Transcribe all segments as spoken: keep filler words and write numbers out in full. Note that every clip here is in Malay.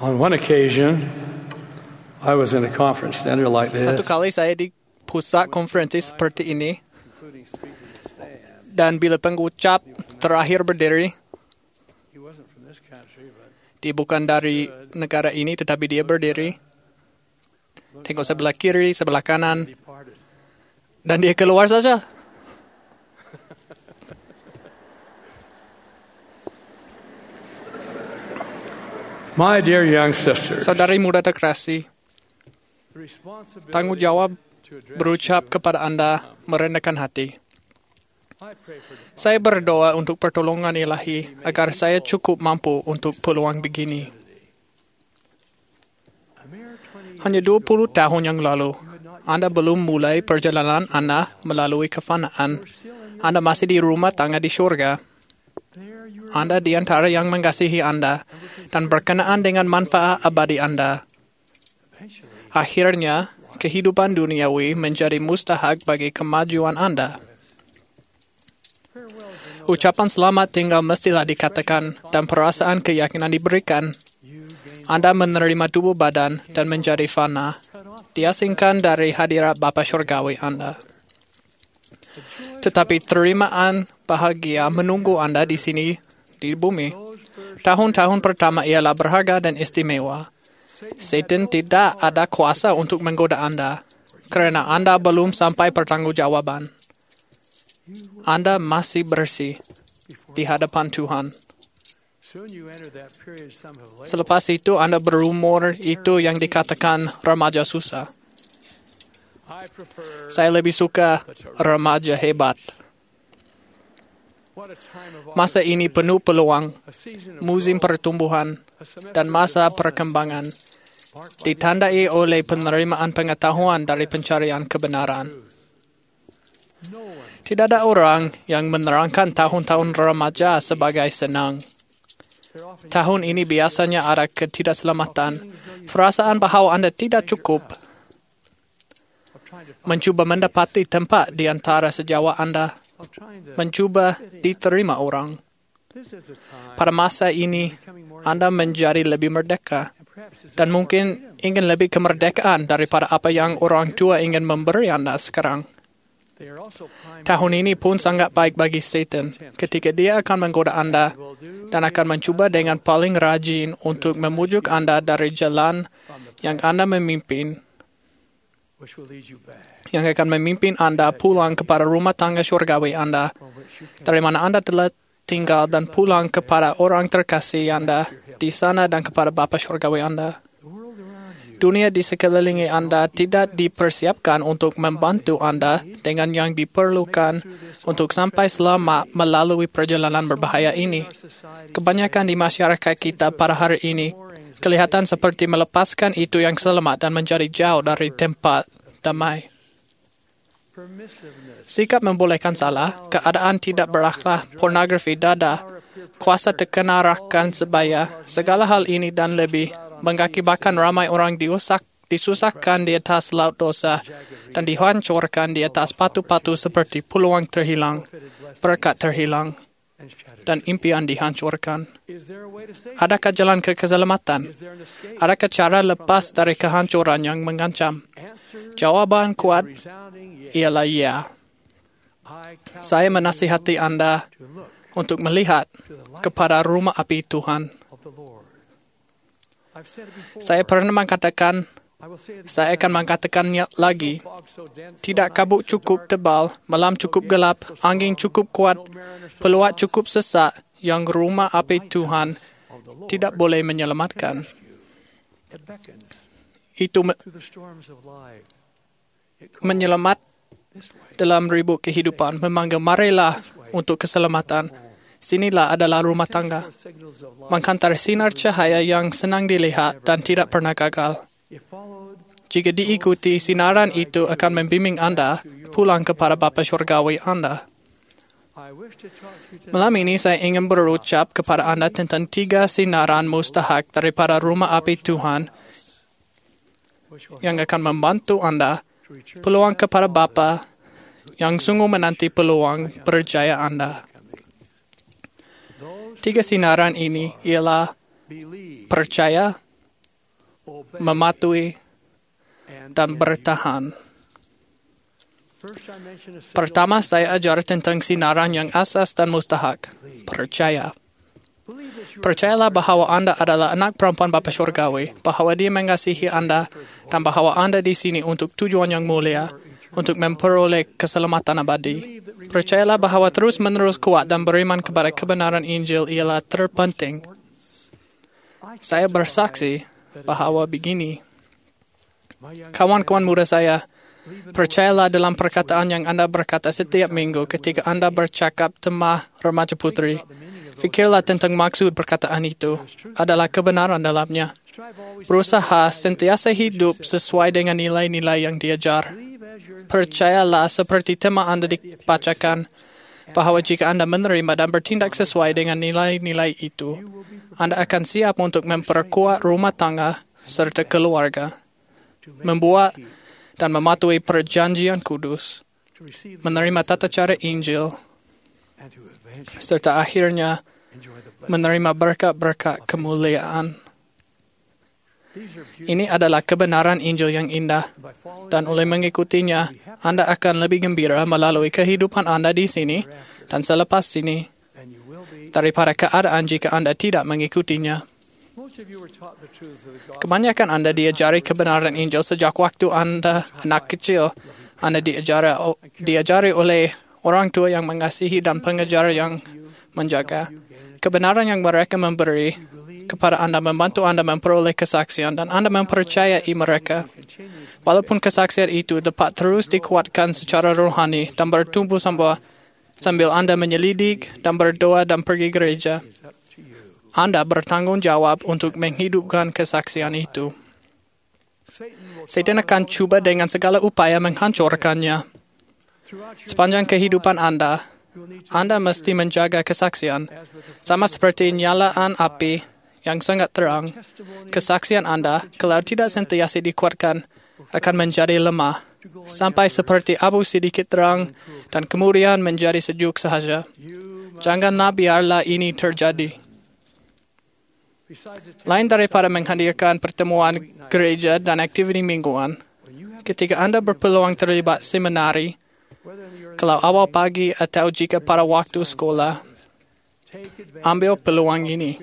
On one occasion, I was in a conference center like this. Satu kali saya di pusat konferensi seperti ini, dan bila pengucap terakhir berdiri, He wasn't from this country, but dia bukan dari negara ini, tetapi dia berdiri, tengok sebelah kiri, sebelah kanan, departed. dan dia keluar saja. My dear young sisters, Saudari muda terkasih, the responsibility tanggung jawab to address berucap kepada Anda merendahkan hati. I pray for the Saya berdoa untuk pertolongan ilahi agar saya cukup mampu untuk peluang begini. a mere twenty Hanya dua puluh tahun yang lalu, Anda belum mulai perjalanan Anda melalui kefanaan. Anda masih di rumah tangga di syurga. there you Anda di antara yang mengasihi Anda dan berkenaan dengan manfaat abadi Anda. eventually Akhirnya, kehidupan duniawi menjadi mustahak bagi kemajuan Anda. Ucapan selamat tinggal mestilah dikatakan dan perasaan keyakinan diberikan. Anda menerima tubuh badan dan menjadi fana, diasingkan dari hadirat Bapa Syurgawi Anda. Tetapi terimaan bahagia menunggu Anda di sini, di bumi. Tahun-tahun pertama ialah berharga dan istimewa. Satan tidak ada kuasa untuk menggoda Anda, kerana Anda belum sampai pertanggungjawaban. Anda masih bersih di hadapan Tuhan. soon you enter that period some have labeled. Selepas itu Anda berumur itu yang dikatakan remaja susah. I prefer Saya lebih suka remaja hebat. what a time of Masa ini penuh peluang, a season of musim pertumbuhan, a semester dan masa of perkembangan, marked by ditandai oleh penerimaan pengetahuan dari pencarian kebenaran. no one Tidak ada orang yang menerangkan tahun-tahun remaja sebagai senang. they're often Tahun ini biasanya ada ketidakselamatan, perasaan bahawa Anda tidak cukup, of trying to mencuba mendapati tempat di antara sejawat Anda, of trying to mencuba diterima orang. this is a time Pada masa ini, becoming more Anda menjadi lebih merdeka, and perhaps it's dan mungkin ingin lebih kemerdekaan daripada apa yang orang tua ingin memberi Anda sekarang. they are also prime Tahun ini pun sangat baik bagi Satan ketika dia akan menggoda Anda will do dan akan mencuba dengan paling rajin untuk memujuk Anda dari jalan from the yang Anda memimpin, which will lead you back yang akan memimpin Anda pulang kepada rumah tangga syurgawi Anda, from which you can dari mana Anda telah tinggal, dan pulang kepada orang terkasih Anda di sana dan kepada Bapa syurgawi Anda. the world around you Dunia di sekeliling Anda tidak dipersiapkan untuk membantu Anda dengan yang diperlukan untuk sampai selamat melalui perjalanan berbahaya ini. our society Kebanyakan di masyarakat kita pada hari ini kelihatan seperti melepaskan itu yang selamat dan menjadi jauh dari tempat damai. permissiveness Sikap membolehkan salah, keadaan tidak berakhlak, pornografi dada, kuasa tekan arahkan sebaya, segala hal ini dan lebih mengakibatkan ramai orang diusak, disusahkan di atas laut dosa dan dihancurkan di atas patu-patu seperti peluang terhilang, berkat terhilang, and shattered. dan impian dihancurkan. Is there a way to save? Adakah jalan ke keselamatan? Is there an escape? Adakah cara lepas dari kehancuran yang mengancam? Answer Jawaban kuat resounding yes. ialah ya. I count Saya menasihati Anda to look untuk melihat to the light kepada rumah api Tuhan. of the Lord. I've said it before. Saya pernah mengatakan, I will say it saya akan mengatakannya lagi. fog so dense, Tidak kabut cukup tebal, malam cukup gelap, angin cukup kuat, peluat cukup sesak, yang rumah api Tuhan of the Lord tidak boleh menyelamatkan. it beckons Itu me- through the storms of life. It calls menyelamat this way. dalam ribut kehidupan, memanggil marilah untuk keselamatan. Sinilah adalah rumah tangga. Forth signals of life. Menghantar sinar cahaya yang senang dilihat dan tidak pernah gagal. If followed, Jika diikuti, sinaran itu akan membimbing Anda pulang kepada Bapa Syurgawi Anda. I wish to talk to you today Malam ini saya ingin berucap kepada Anda tentang tiga sinaran mustahak daripada rumah api Tuhan which will yang akan membantu Anda to return peluang kepada Bapa yang sungguh menanti peluang berjaya Anda. those Tiga sinaran ini ialah believe percaya, mematuhi, dan bertahan. Pertama, saya ajar tentang sinaran yang asas dan mustahak. Percaya. Percayalah bahawa Anda adalah anak perempuan Bapa Syurgawi, bahawa Dia mengasihi Anda, dan bahawa Anda di sini untuk tujuan yang mulia, untuk memperoleh keselamatan abadi. Percayalah bahawa terus-menerus kuat dan beriman kepada kebenaran Injil ialah terpenting. Saya bersaksi bahawa begini. Kawan-kawan muda saya, percayalah dalam perkataan yang Anda berkata setiap minggu ketika Anda bercakap tema remaja putri. Fikirlah tentang maksud perkataan itu. Adalah kebenaran dalamnya. Berusaha sentiasa hidup sesuai dengan nilai-nilai yang diajar. Percayalah seperti tema Anda dibacakan, bahawa jika Anda menerima dan bertindak sesuai dengan nilai-nilai itu, Anda akan siap untuk memperkuat rumah tangga serta keluarga, membuat dan mematuhi perjanjian kudus, menerima tata cara Injil, serta akhirnya menerima berkat-berkat kemuliaan. Ini adalah kebenaran Injil yang indah, dan oleh mengikutinya, Anda akan lebih gembira melalui kehidupan Anda di sini dan selepas sini, daripada keadaan jika Anda tidak mengikutinya. Kebanyakan Anda diajari kebenaran Injil sejak waktu Anda anak kecil. Anda diajari, diajari oleh orang tua yang mengasihi dan pengajar yang menjaga. Kebenaran yang mereka memberi kepada Anda membantu Anda memperoleh kesaksian dan Anda mempercayai mereka. Walaupun kesaksian itu dapat terus dikuatkan secara rohani dan bertumbuh sambil, sambil Anda menyelidik dan berdoa dan pergi gereja, Anda bertanggung jawab untuk menghidupkan kesaksian itu. Setan akan cuba dengan segala upaya menghancurkannya. Sepanjang kehidupan Anda, Anda mesti menjaga kesaksian. Sama seperti nyalaan api yang sangat terang, kesaksian Anda, kalau tidak sentiasa dikuatkan, akan menjadi lemah, sampai seperti abu sedikit terang, dan kemudian menjadi sejuk sahaja. Janganlah biarlah ini terjadi. Lain daripada menghadirkan pertemuan gereja dan aktiviti mingguan, ketika Anda berpeluang terlibat seminari, kalau awal pagi atau jika pada waktu sekolah, ambil peluang ini.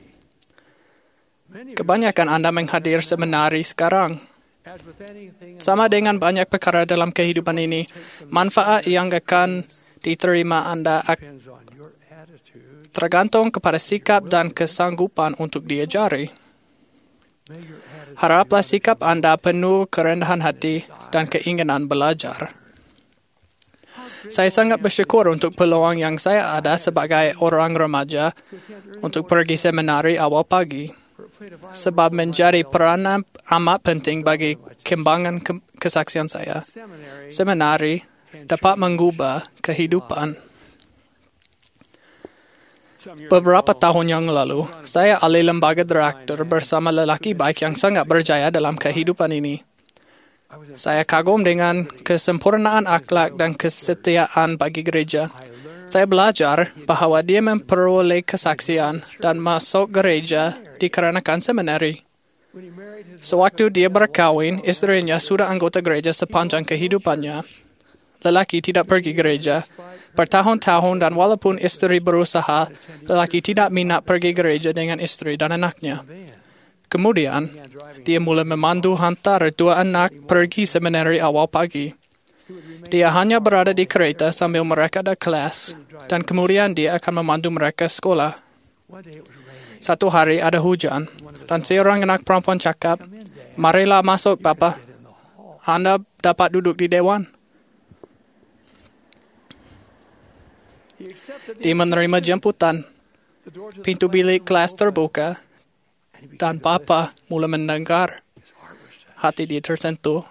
Kebanyakan Anda menghadir seminari sekarang. Sama dengan banyak perkara dalam kehidupan ini, manfaat yang akan diterima Anda tergantung kepada sikap dan kesanggupan untuk diajari. Haraplah sikap Anda penuh kerendahan hati dan keinginan belajar. Saya sangat bersyukur untuk peluang yang saya ada sebagai orang remaja untuk pergi seminari awal pagi, sebab menjadi peranan amat penting bagi kembangan ke- kesaksian saya. Seminari dapat mengubah kehidupan. Beberapa tahun yang lalu, saya ahli lembaga direktur bersama lelaki baik yang sangat berjaya dalam kehidupan ini. Saya kagum dengan kesempurnaan akhlak dan kesetiaan bagi gereja. Saya belajar bahawa dia memperoleh kesaksian dan masuk gereja dikarenakan seminari. Sewaktu dia berkahwin, istrinya sudah anggota gereja sepanjang kehidupannya. Lelaki tidak pergi gereja bertahun-tahun dan walaupun istri berusaha, lelaki tidak minat pergi gereja dengan istri dan anaknya. Kemudian, dia mulai memandu hantar dua anak pergi seminari awal pagi. Dia hanya berada di kereta sambil mereka ada kelas, dan kemudian dia akan memandu mereka sekolah. Satu hari ada hujan, dan seorang anak perempuan cakap, "Marilah masuk, Bapa. Anda dapat duduk di dewan." Dia menerima jemputan. Pintu bilik kelas terbuka, dan Bapa mulai mendengar. Hati dia tersentuh.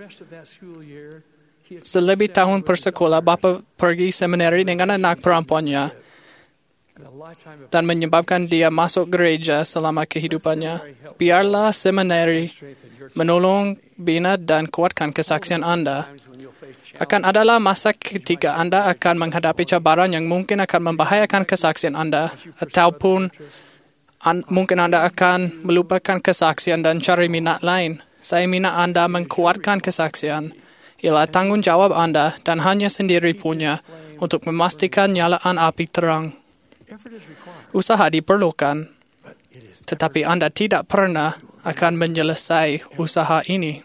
Selebih tahun bersekolah, Bapa pergi seminari dengan anak perempuannya dan menyebabkan dia masuk gereja selama kehidupannya. Biarlah seminari menolong, bina dan kuatkan kesaksian Anda. Akan adalah masa ketika Anda akan menghadapi cabaran yang mungkin akan membahayakan kesaksian Anda, ataupun An- mungkin Anda akan melupakan kesaksian dan cari minat lain. Saya minat Anda menguatkan kesaksian. Ialah tanggung jawab Anda dan hanya sendiri punya untuk memastikan nyalaan api terang. Usaha diperlukan, tetapi Anda tidak pernah akan menyelesaikan usaha ini.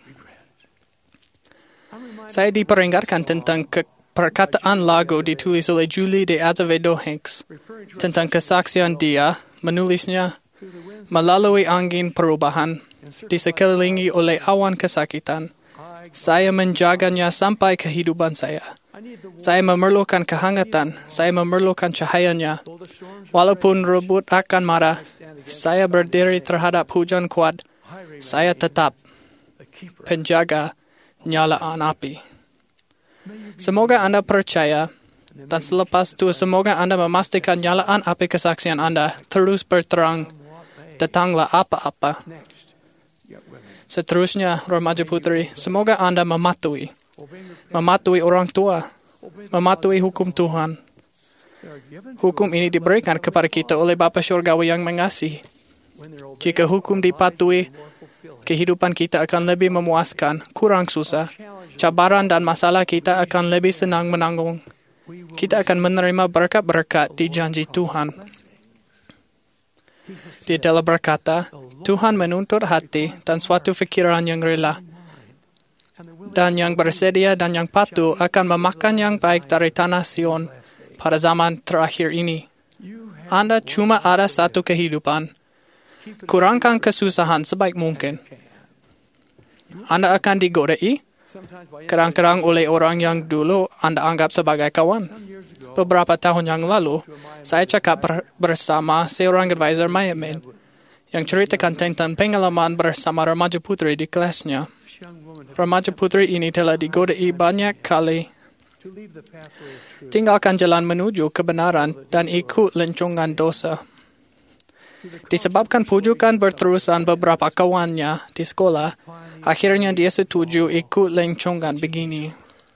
Saya diperingatkan tentang ke- perkataan lagu ditulis oleh Julie de Azevedo Hicks tentang kesaksian dia menulisnya melalui angin perubahan, disekelilingi oleh awan kesakitan. Saya menjaganya sampai kehidupan saya. Saya memerlukan kehangatan, saya memerlukan cahayanya. Walaupun rebut akan marah, saya berdiri terhadap hujan kuat. Saya tetap penjaga nyalaan api. Semoga Anda percaya, dan selepas itu semoga Anda memastikan nyalaan api kesaksian Anda terus berterang. Datanglah apa-apa. Seterusnya, remaja putri, semoga Anda mematuhi. Mematuhi orang tua. Mematuhi hukum Tuhan. Hukum ini diberikan kepada kita oleh Bapa Syurgawi yang mengasihi. Jika hukum dipatuhi, kehidupan kita akan lebih memuaskan, kurang susah. Cabaran dan masalah kita akan lebih senang menanggung. Kita akan menerima berkat-berkat di janji Tuhan. Dia telah berkata, Tuhan menuntut hati dan suatu fikiran yang rela. Dan yang bersedia dan yang patuh akan memakan yang baik dari tanah Sion pada zaman terakhir ini. Anda cuma ada satu kehidupan. Kurangkan kesusahan sebaik mungkin. Anda akan digodai, kadang-kadang oleh orang yang dulu Anda anggap sebagai kawan. Beberapa tahun yang lalu, saya cakap ber- bersama seorang advisor Mayamin yang ceritakan tentang pengalaman bersama remaja putri di kelasnya. Remaja putri ini telah digodai banyak kali. Tinggalkan jalan menuju kebenaran dan ikut lencongan dosa. Disebabkan pujukan berterusan beberapa kawannya di sekolah, akhirnya dia setuju ikut lencongan begini.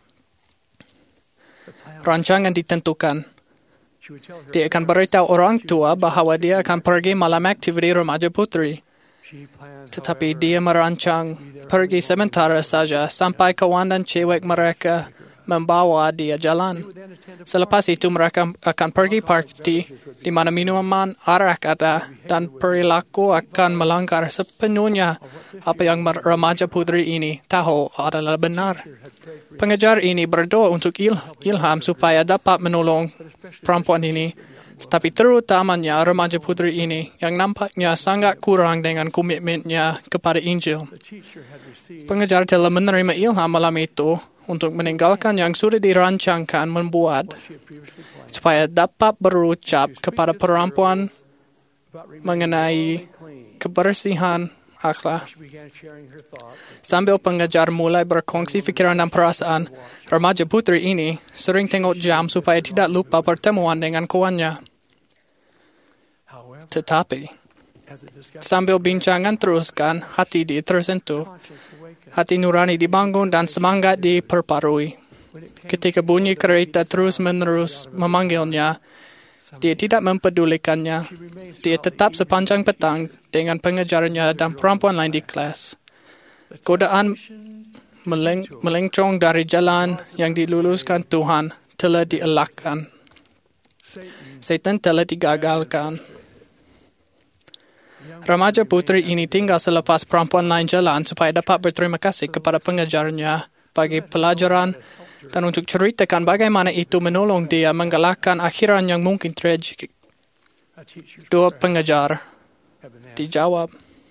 Rancangan ditentukan. Dia akan beritahu orang tua bahawa dia akan pergi malam aktiviti remaja putri. Tetapi dia merancang pergi sementara saja sampai kawan dan cewek mereka membawa dia jalan. Selepas itu mereka akan pergi parti di mana minuman arak ada dan perilaku akan melanggar sepenuhnya apa yang remaja putri ini tahu adalah benar. Pengajar ini berdoa untuk il- ilham supaya dapat menolong perempuan ini, tetapi terutamanya remaja putri ini yang nampaknya sangat kurang dengan komitmennya kepada Injil. Pengajar telah menerima ilham malam itu untuk meninggalkan yang sudah dirancangkan membuat supaya dapat berucap kepada perempuan mengenai kebersihan akhlak. Sambil pengajar mulai berkongsi fikiran dan perasaan, remaja putri ini sering tengok jam supaya tidak lupa pertemuan dengan kawannya. Tetapi, sambil bincangan teruskan, hati dia tersentuh. Hati nurani dibangun dan semangat diperbarui. Ketika bunyi kereta terus-menerus memanggilnya, dia tidak mempedulikannya. Dia tetap sepanjang petang dengan pengajarnya dan perempuan lain di kelas. Godaan meleng- melencong dari jalan yang diluluskan Tuhan telah dielakkan. Setan telah digagalkan. Remaja putri ini tinggal selepas perempuan lain jalan supaya dapat berterima kasih kepada pengajarnya bagi pelajaran dan untuk ceritakan bagaimana itu menolong dia menggalakkan akhiran yang mungkin tragik. Dua pengajar dijawab.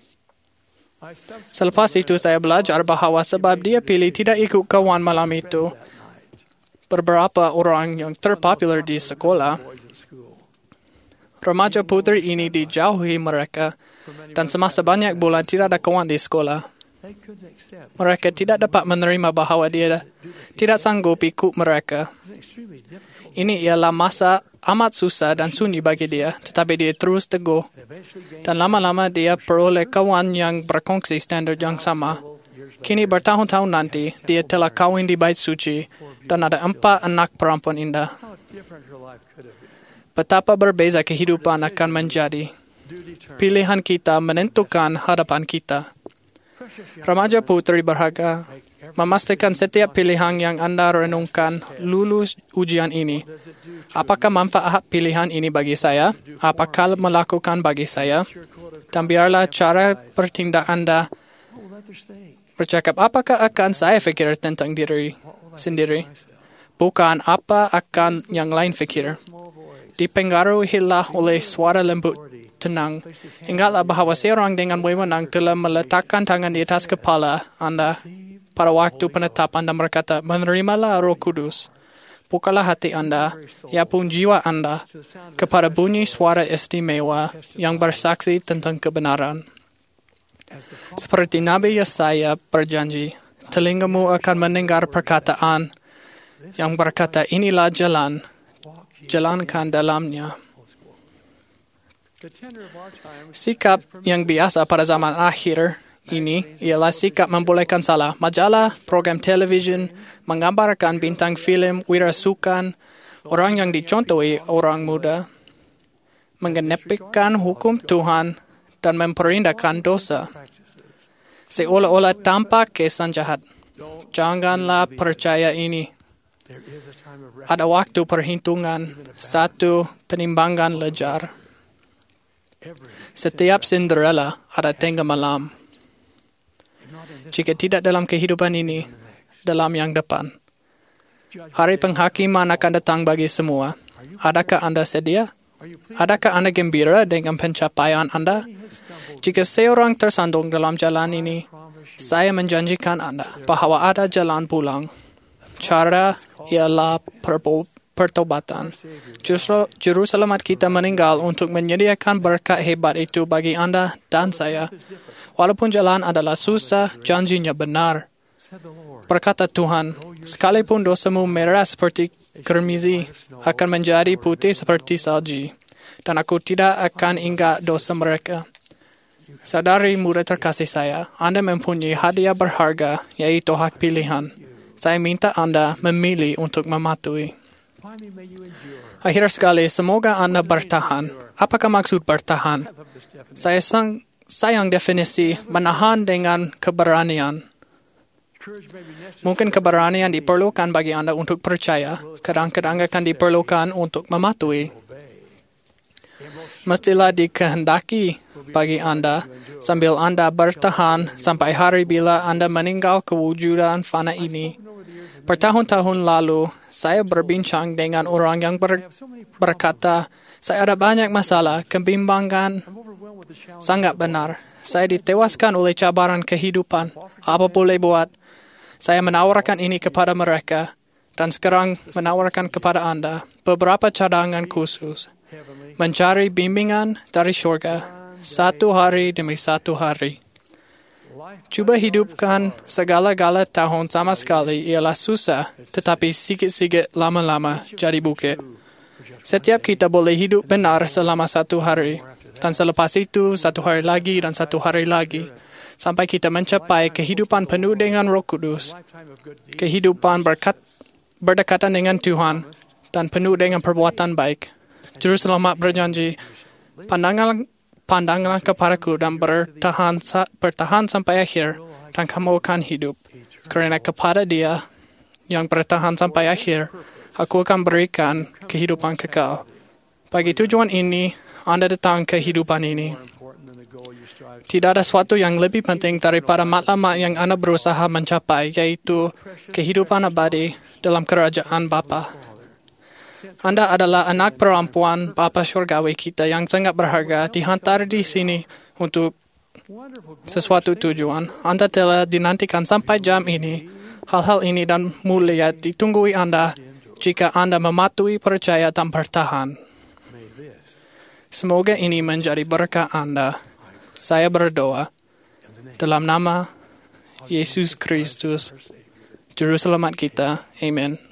Selepas itu saya belajar bahawa sebab dia pilih tidak ikut kawan malam itu, beberapa orang yang terpopular di sekolah, remaja putri ini dijauhi mereka dan semasa banyak bulan tidak ada kawan di sekolah. Mereka tidak dapat menerima bahawa dia tidak sanggup ikut mereka. Ini ialah masa amat susah dan sunyi bagi dia, tetapi dia terus teguh. Dan lama-lama dia peroleh kawan yang berkongsi standar yang sama. Kini bertahun-tahun nanti, dia telah kahwin di bait suci dan ada empat anak perempuan indah. Betapa berbeza kehidupan akan menjadi Pilihan kita menentukan hadapan kita. Remaja putri berharga, memastikan setiap pilihan yang Anda renungkan lulus ujian ini. Apakah manfaat pilihan ini bagi saya? Apakah melakukan bagi saya? Dan biarlah cara bertindak Anda bercakap, apakah akan saya fikir tentang diri sendiri? Bukan apa akan yang lain fikir. Dipengaruhilah oleh suara lembut tenang. Ingatlah bahawa seorang dengan wewenang telah meletakkan tangan di atas kepala Anda pada waktu penetapan dan berkata, menerimalah Roh Kudus. Bukalah hati Anda, ya pun jiwa Anda, kepada bunyi suara istimewa yang bersaksi tentang kebenaran. Seperti Nabi Yesaya berjanji, telingamu akan mendengar perkataan yang berkata, inilah jalan, jalankan dalamnya. Sikap yang biasa pada zaman akhir ini ialah sikap membolehkan salah. Majalah, program televisyen menggambarkan bintang filem wirasukan, orang yang dicontohi orang muda, mengenepikan hukum Tuhan dan memperindahkan dosa, seolah-olah tanpa kesan jahat. Janganlah percaya ini. Ada waktu perhitungan, satu penimbangan lejar. Setiap Cinderella ada tengah malam. Jika tidak dalam kehidupan ini, dalam yang depan. Hari penghakiman akan datang bagi semua. Adakah Anda sedia? Adakah Anda gembira dengan pencapaian Anda? Jika seorang tersandung dalam jalan ini, saya menjanjikan Anda bahawa ada jalan pulang. Cara ialah pertobatan. Justru juru selamat kita meninggal untuk menyediakan berkat hebat itu bagi Anda dan saya. Walaupun jalan adalah susah, janjinya benar. Berkata Tuhan, sekalipun dosamu merah seperti kermizi, akan menjadi putih seperti salji. Dan aku tidak akan ingat dosa mereka. Sadari muda terkasih saya, Anda mempunyai hadiah berharga, yaitu hak pilihan. Saya minta Anda memilih untuk mematuhi. Akhir sekali, semoga Anda bertahan. Apakah maksud bertahan? Saya sang, sayang definisi menahan dengan keberanian. Mungkin keberanian diperlukan bagi Anda untuk percaya, kadang-kadang akan diperlukan untuk mematuhi. Mestilah dikehendaki bagi Anda sambil Anda bertahan sampai hari bila Anda meninggal kewujudan fana ini. Bertahun-tahun lalu, saya berbincang dengan orang yang ber, berkata, saya ada banyak masalah, kebimbangan, sangat benar. Saya ditewaskan oleh cabaran kehidupan. Apa boleh buat? Saya menawarkan ini kepada mereka, dan sekarang menawarkan kepada Anda beberapa cadangan khusus. Mencari bimbingan dari syurga, satu hari demi satu hari. Cuba hidupkan segala-gala tahun sama sekali ialah susah, tetapi sikit-sikit lama-lama jadi bukit. Setiap kita boleh hidup benar selama satu hari, dan selepas itu satu hari lagi dan satu hari lagi, sampai kita mencapai kehidupan penuh dengan Roh Kudus, kehidupan berkat, berdekatan dengan Tuhan, dan penuh dengan perbuatan baik. Juru Selamat berjanji, pandangan Pandanglah kepadaku dan bertahan, bertahan sampai akhir, dan kamu akan hidup. Kerana kepada Dia yang bertahan sampai akhir, aku akan berikan kehidupan kekal. Bagi tujuan ini, Anda datang ke kehidupan ini. Tidak ada sesuatu yang lebih penting daripada matlamat yang Anda berusaha mencapai, yaitu kehidupan abadi dalam kerajaan Bapa. Anda adalah anak perempuan Bapa Syurgawi kita yang sangat berharga, dihantar di sini untuk sesuatu tujuan. Anda telah dinantikan sampai jam ini. Hal-hal ini dan mulia ditunggui Anda jika Anda mematuhi, percaya, dan bertahan. Semoga ini menjadi berkah Anda. Saya berdoa dalam nama Yesus Kristus, Juru Selamat kita. Amin.